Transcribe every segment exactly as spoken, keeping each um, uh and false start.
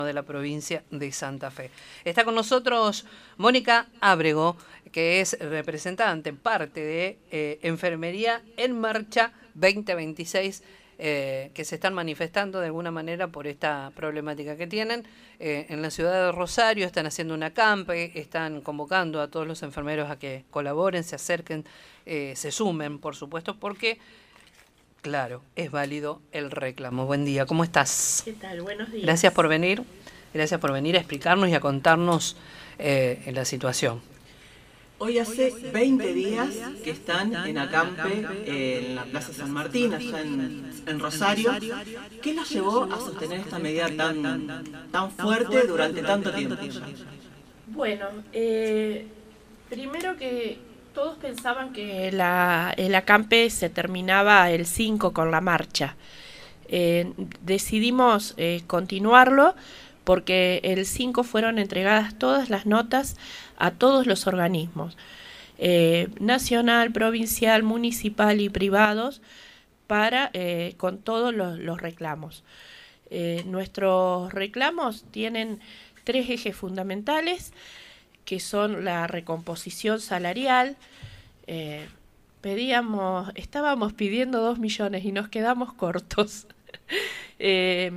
de la provincia de Santa Fe. Está con nosotros Mónica Ábrego, que es representante, parte de eh, Enfermería en Marcha veinte veintiséis, eh, que se están manifestando de alguna manera por esta problemática que tienen. Eh, en la ciudad de Rosario están haciendo una acampe, están convocando a todos los enfermeros a que colaboren, se acerquen, eh, se sumen, por supuesto, porque... Claro, es válido el reclamo. Buen día, ¿cómo estás? ¿Qué tal? Buenos días. Gracias por venir, gracias por venir a explicarnos y a contarnos eh, la situación. Hoy hace veinte días que están en acampe eh, en la Plaza San Martín, allá en, en Rosario. ¿Qué los llevó a sostener esta medida tan, tan fuerte durante tanto tiempo? Bueno, eh, primero que... todos pensaban que la, el acampe se terminaba el cinco con la marcha. Eh, decidimos eh, continuarlo porque el cinco fueron entregadas todas las notas a todos los organismos, eh, nacional, provincial, municipal y privados, para eh, con todos los, los reclamos. Eh, nuestros reclamos tienen tres ejes fundamentales, que son la recomposición salarial. Eh, pedíamos, estábamos pidiendo dos millones y nos quedamos cortos. eh,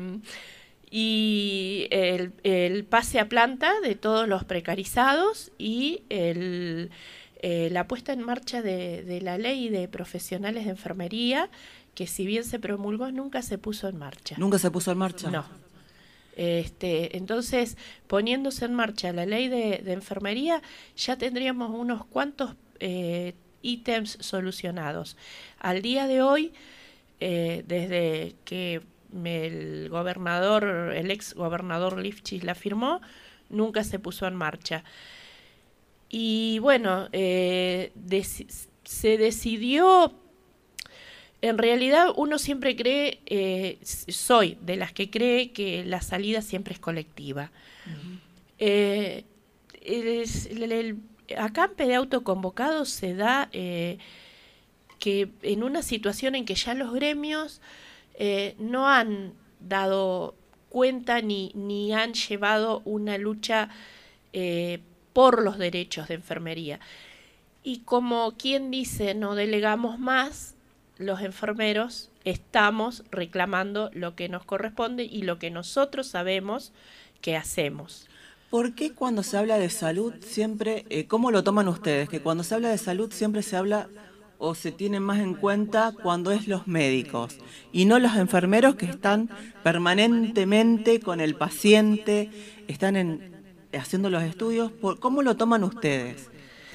y el, el pase a planta de todos los precarizados y el, eh, la puesta en marcha de, de la ley de profesionales de enfermería, que si bien se promulgó, nunca se puso en marcha. ¿Nunca se puso en marcha? No. Este, entonces, poniéndose en marcha la ley de, de enfermería, ya tendríamos unos cuantos eh, ítems solucionados. Al día de hoy, eh, desde que me, el gobernador, el ex gobernador Lifchis la firmó, nunca se puso en marcha. Y bueno, eh, dec- se decidió. En realidad uno siempre cree, eh, soy de las que cree que la salida siempre es colectiva. Uh-huh. eh, el, el, el acampe de autoconvocados se da eh, que en una situación en que ya los gremios eh, no han dado cuenta ni, ni han llevado una lucha eh, por los derechos de enfermería. Y como quien dice, no delegamos más, los enfermeros estamos reclamando lo que nos corresponde y lo que nosotros sabemos que hacemos. ¿Por qué cuando se habla de salud siempre, eh, cómo lo toman ustedes? Que cuando se habla de salud siempre se habla o se tiene más en cuenta cuando es los médicos y no los enfermeros, que están permanentemente con el paciente, están en, haciendo los estudios. ¿Cómo lo toman ustedes?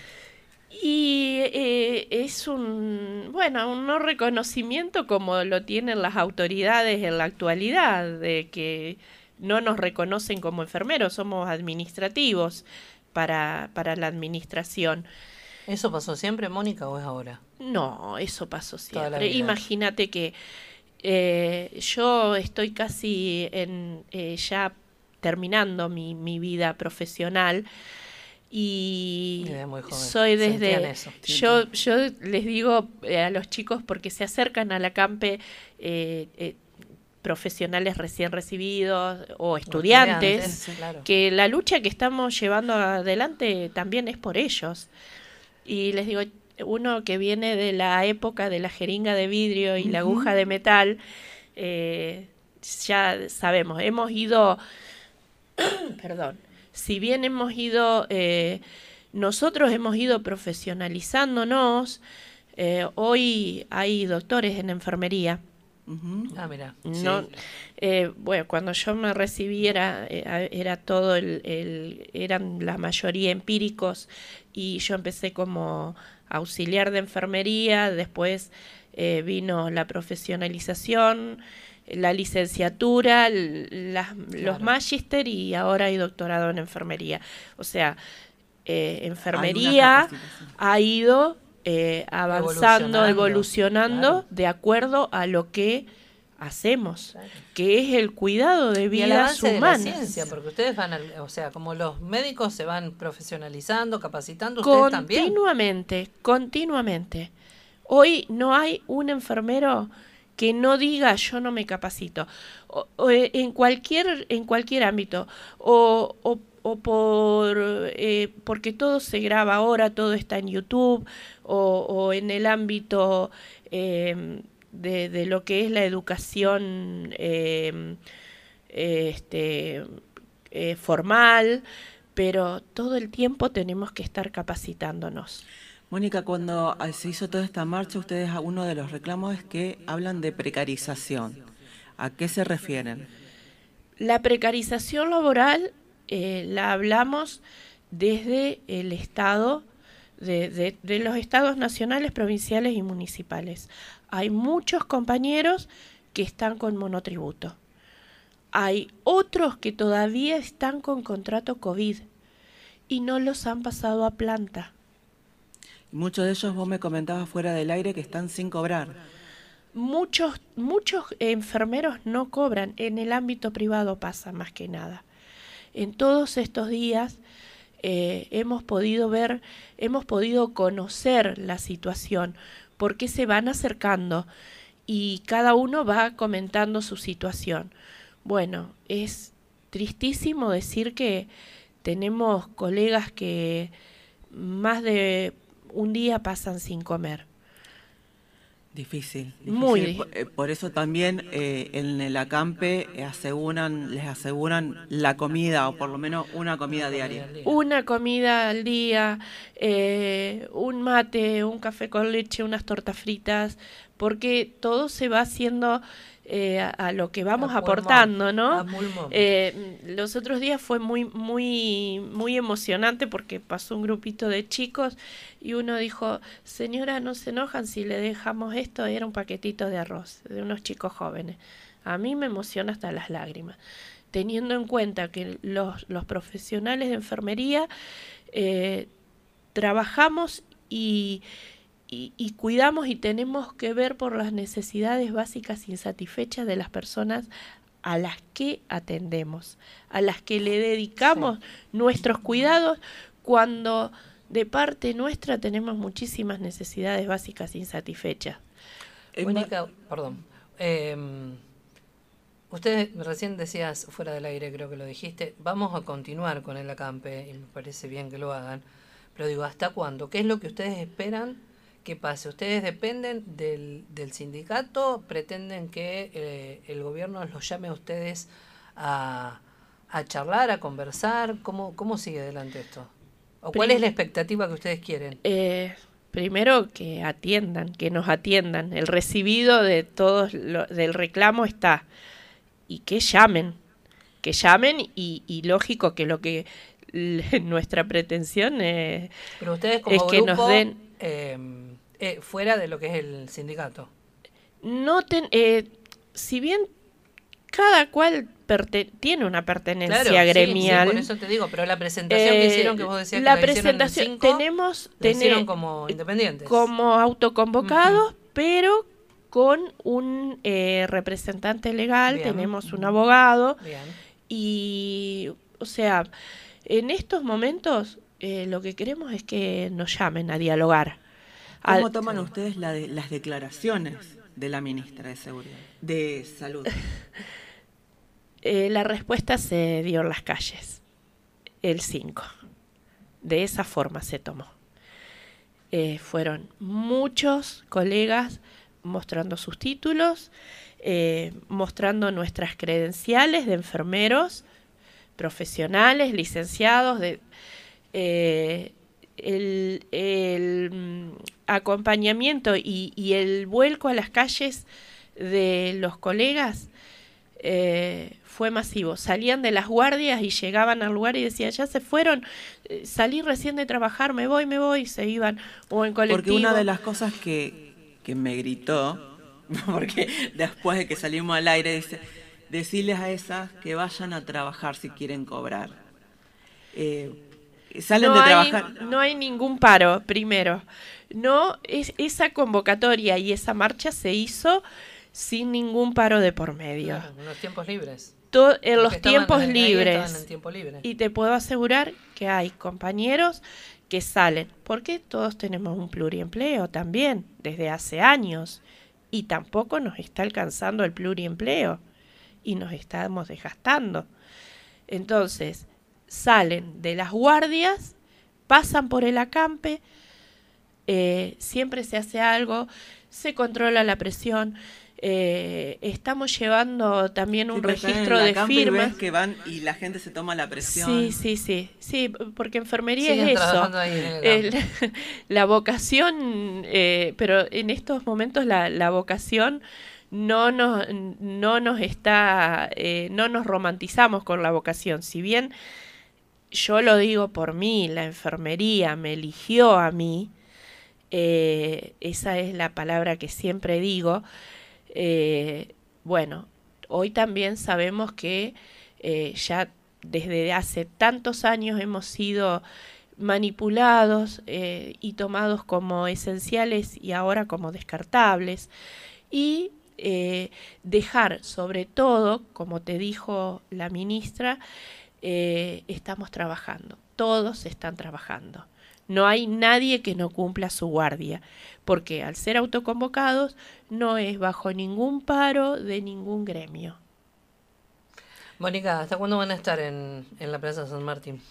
Y eh, es un, bueno, un no reconocimiento como lo tienen las autoridades en la actualidad, de que no nos reconocen como enfermeros, somos administrativos para, para la administración. ¿Eso pasó siempre, Mónica, o es ahora? No, eso pasó siempre. Imagínate que eh, yo estoy casi en, eh, ya terminando mi, mi vida profesional. Y soy desde eso. yo yo les digo eh, a los chicos, porque se acercan al acampe eh, eh, profesionales recién recibidos o estudiantes, o estudiantes claro. Que la lucha que estamos llevando adelante también es por ellos. Y les digo, uno que viene de la época de la jeringa de vidrio y uh-huh. la aguja de metal, eh, ya sabemos, hemos ido perdón si bien hemos ido, eh, nosotros hemos ido profesionalizándonos, eh, hoy hay doctores en enfermería. Uh-huh. Ah, mira. No, sí. eh, bueno, cuando yo me recibí era, era todo el, el, eran la mayoría empíricos, y yo empecé como auxiliar de enfermería, después eh, vino la profesionalización, la licenciatura, las, claro. los magíster, y ahora hay doctorado en enfermería. O sea, eh, enfermería ha ido eh, avanzando, evolucionando, evolucionando claro. de acuerdo a lo que hacemos, claro. que es el cuidado de vidas humanas. De la ciencia, porque ustedes van, al, o sea, como los médicos se van profesionalizando, capacitando, ustedes también. Continuamente, continuamente. Hoy no hay un enfermero que no diga yo no me capacito, o, o en cualquier en cualquier ámbito, o, o, o por eh, porque todo se graba ahora, todo está en YouTube, o, o en el ámbito eh, de, de lo que es la educación eh, este, eh, formal, pero todo el tiempo tenemos que estar capacitándonos. Mónica, cuando se hizo toda esta marcha, ustedes, uno de los reclamos es que hablan de precarización. ¿A qué se refieren? La precarización laboral eh, la hablamos desde el Estado, de, de, de los estados nacionales, provinciales y municipales. Hay muchos compañeros que están con monotributo. Hay otros que todavía están con contrato COVID y no los han pasado a planta. Muchos de ellos, vos me comentabas fuera del aire, que están sin cobrar. Muchos, muchos enfermeros no cobran, en el ámbito privado pasa más que nada. En todos estos días eh, hemos podido ver, hemos podido conocer la situación, porque se van acercando y cada uno va comentando su situación. Bueno, es tristísimo decir que tenemos colegas que más de un día pasan sin comer. Difícil, difícil. Muy difícil. Por, por eso también eh, en el acampe aseguran, les aseguran la comida, o por lo menos una comida diaria. Una comida al día, eh, un mate, un café con leche, unas tortas fritas, porque todo se va haciendo eh, a, a lo que vamos aportando, ¿no? Eh, los otros días fue muy, muy, muy emocionante porque pasó un grupito de chicos y uno dijo, señora, ¿no se enojan si le dejamos esto? Era un paquetito de arroz, de unos chicos jóvenes. A mí me emociona hasta las lágrimas, teniendo en cuenta que los, los profesionales de enfermería eh, trabajamos y... Y, y cuidamos y tenemos que ver por las necesidades básicas insatisfechas de las personas a las que atendemos, a las que le dedicamos sí. nuestros cuidados, cuando de parte nuestra tenemos muchísimas necesidades básicas insatisfechas. Mónica, perdón, eh, usted recién decías, fuera del aire creo que lo dijiste, vamos a continuar con el acampe y me parece bien que lo hagan, pero digo, ¿hasta cuándo? ¿Qué es lo que ustedes esperan que pase? ¿Ustedes dependen del, del sindicato? ¿Pretenden que eh, el gobierno los llame a ustedes a, a charlar, a conversar? ¿Cómo, cómo sigue adelante esto? ¿O cuál Prim- es la expectativa que ustedes quieren? Eh, primero que atiendan, que nos atiendan. El recibido de todos lo, del reclamo está. Y que llamen, que llamen y, y lógico que lo que nuestra pretensión eh, Pero ustedes como es que grupo, nos den... Eh, eh, fuera de lo que es el sindicato. No ten, eh, si bien cada cual perte, tiene una pertenencia claro, gremial. Sí, sí, por eso te digo, pero la presentación eh, que hicieron, que vos decías la que presentación la hicieron en cinco, tenemos la hicieron como independientes. Como autoconvocados, uh-huh. pero con un eh, representante legal, Bien. tenemos un abogado. Bien. Y, o sea, en estos momentos eh, lo que queremos es que nos llamen a dialogar. ¿Cómo Al, toman ustedes la de, las declaraciones de la ministra de Seguridad, de Salud? eh, la respuesta se dio en las calles, el cinco. De esa forma se tomó. Eh, fueron muchos colegas mostrando sus títulos, eh, mostrando nuestras credenciales de enfermeros, profesionales, licenciados, de... Eh, El, el acompañamiento y, y el vuelco a las calles de los colegas eh, fue masivo. Salían de las guardias y llegaban al lugar y decían, ya se fueron, eh, salí recién de trabajar, me voy, me voy, y se iban, o en colectivo. Porque una de las cosas que, que me gritó, porque después de que salimos al aire, dice, decirles a esas que vayan a trabajar si quieren cobrar. Eh, Salen no de hay, trabajar. No hay ningún paro, primero. No, es, esa convocatoria y esa marcha se hizo sin ningún paro de por medio. Claro, en los tiempos libres. To, en los, los tiempos estaban, libres. En tiempo libre. Y te puedo asegurar que hay compañeros que salen, porque todos tenemos un pluriempleo también, desde hace años. y tampoco nos está alcanzando el pluriempleo y nos estamos desgastando. Entonces, salen de las guardias, pasan por el acampe, eh, siempre se hace algo, se controla la presión. Eh, estamos llevando también un Sí, pues, registro en la de campi firmas. ves que van y la gente se toma la presión. Sí, sí, sí, sí, porque enfermería Siguen es eso. trabajando ahí en el El- la vocación, eh, pero en estos momentos la, la vocación no nos, no nos está, eh, no nos romantizamos con la vocación. Si bien yo lo digo por mí, la enfermería me eligió a mí, eh, esa es la palabra que siempre digo. Eh, bueno, hoy también sabemos que eh, ya desde hace tantos años hemos sido manipulados eh, y tomados como esenciales y ahora como descartables. Y eh, dejar sobre todo, como te dijo la ministra, eh, estamos trabajando, todos están trabajando. No hay nadie que no cumpla su guardia, porque al ser autoconvocados no es bajo ningún paro de ningún gremio. Mónica, ¿hasta cuándo van a estar en, en la Plaza San Martín?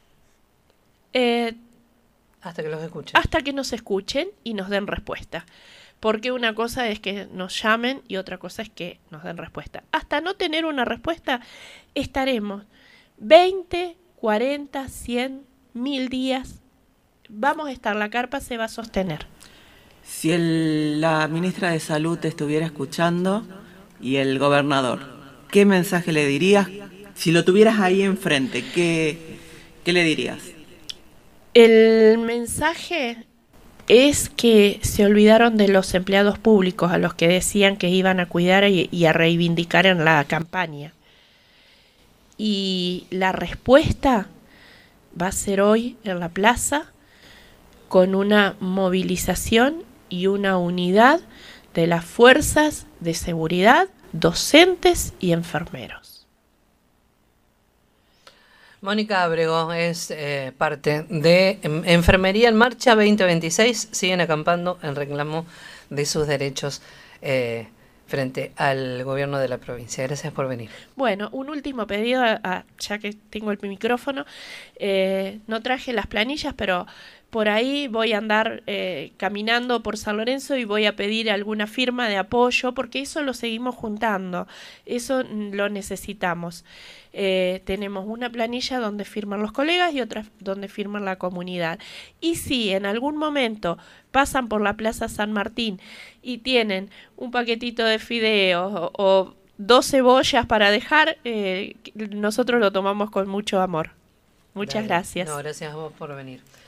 Eh, Hasta que los escuchen. hasta que nos escuchen y nos den respuesta. Porque una cosa es que nos llamen y otra cosa es que nos den respuesta. Hasta no tener una respuesta, estaremos veinte, cuarenta, cien, mil días. Vamos a estar, la carpa se va a sostener. Si el- la ministra de Salud te estuviera escuchando y el gobernador, ¿qué mensaje le dirías? Si lo tuvieras ahí enfrente, ¿qué, qué le dirías? El mensaje es que se olvidaron de los empleados públicos a los que decían que iban a cuidar y, y a reivindicar en la campaña. Y la respuesta va a ser hoy en la plaza con una movilización y una unidad de las fuerzas de seguridad, docentes y enfermeros. Mónica Ábrego es eh, parte de em, Enfermería en Marcha veinte veintiséis. Siguen acampando en reclamo de sus derechos eh, frente al gobierno de la provincia. Gracias por venir. Bueno, un último pedido, a- a- ya que tengo el micrófono. Eh, no traje las planillas, pero por ahí voy a andar eh, caminando por San Lorenzo y voy a pedir alguna firma de apoyo, porque eso lo seguimos juntando, eso mm, lo necesitamos. Eh, tenemos una planilla donde firman los colegas y otra donde firman la comunidad. Y si en algún momento pasan por la Plaza San Martín y tienen un paquetito de fideos o, o dos cebollas para dejar, eh, nosotros lo tomamos con mucho amor. Muchas Dale. gracias. No, gracias a vos por venir.